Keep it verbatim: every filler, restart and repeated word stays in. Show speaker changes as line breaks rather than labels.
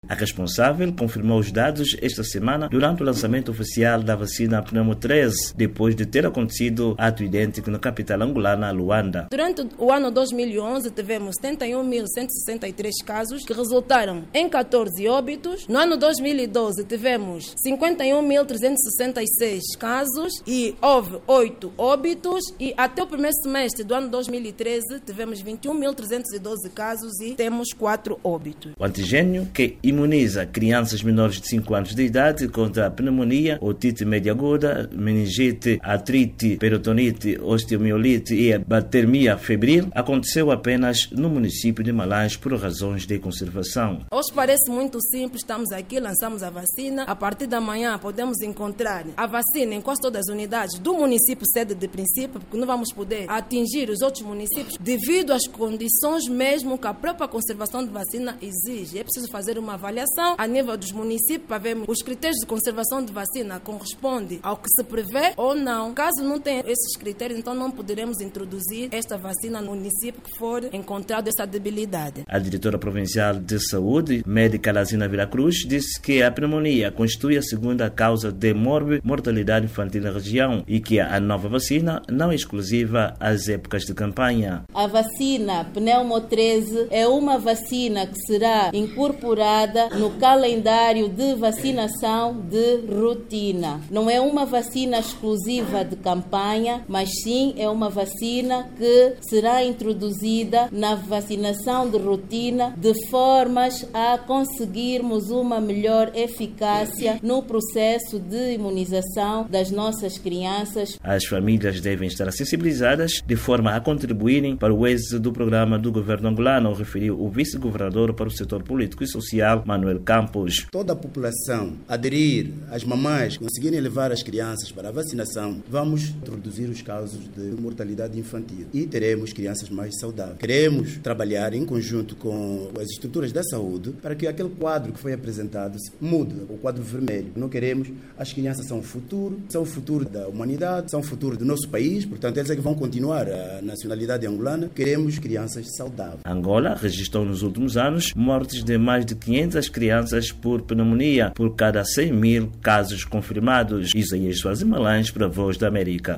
A responsável confirmou os dados esta semana durante o lançamento oficial da vacina Pneumo treze, depois de ter acontecido ato idêntico na capital angolana, Luanda.
Durante o ano dois mil e onze, tivemos setenta e um mil cento e sessenta e três casos que resultaram em catorze óbitos. No ano dois mil e doze, tivemos cinquenta e um mil trezentos e sessenta e seis casos e houve oito óbitos. E até o primeiro semestre do ano dois mil e treze, tivemos vinte e um mil trezentos e doze casos e temos quatro óbitos.
O antigênio, que imuniza crianças menores de cinco anos de idade contra a pneumonia, otite média aguda, meningite, artrite, peritonite, osteomielite e a batermia febril, aconteceu apenas no município de Malange por razões de conservação.
Hoje parece muito simples, estamos aqui, lançamos a vacina. A partir da manhã podemos encontrar a vacina em quase todas as unidades do município sede de princípio, porque não vamos poder atingir os outros municípios devido às condições mesmo que a própria conservação de vacina exige. É preciso fazer uma avaliação a nível dos municípios para ver os critérios de conservação de vacina correspondem ao que se prevê ou não. Caso não tenha esses critérios, então não poderemos introduzir esta vacina no município que for encontrado essa debilidade.
A diretora provincial de saúde, médica Lazina Vilacruz, disse que a pneumonia constitui a segunda causa de mortalidade infantil na região e que a nova vacina não é exclusiva às épocas de campanha.
A vacina Pneumo treze é uma vacina que será incorporada no calendário de vacinação de rotina. Não é uma vacina exclusiva de campanha, mas sim é uma vacina que será introduzida na vacinação de rotina de formas a conseguirmos uma melhor eficácia no processo de imunização das nossas crianças.
As famílias devem estar sensibilizadas de forma a contribuírem para o êxito do programa do governo angolano, referiu o vice-governador para o setor político e social, Manuel Campos.
Toda a população aderir, as mamães conseguirem levar as crianças para a vacinação, vamos reduzir os casos de mortalidade infantil e teremos crianças mais saudáveis. Queremos trabalhar em conjunto com as estruturas da saúde para que aquele quadro que foi apresentado mude, o quadro vermelho. Não queremos, as crianças são o futuro, são o futuro da humanidade, são o futuro do nosso país, portanto eles é que vão continuar a nacionalidade angolana. Queremos crianças saudáveis.
Angola registrou nos últimos anos mortes de mais de quinhentas crianças por pneumonia por cada cem mil casos confirmados. Isaías Soares Malange para a Voz da América.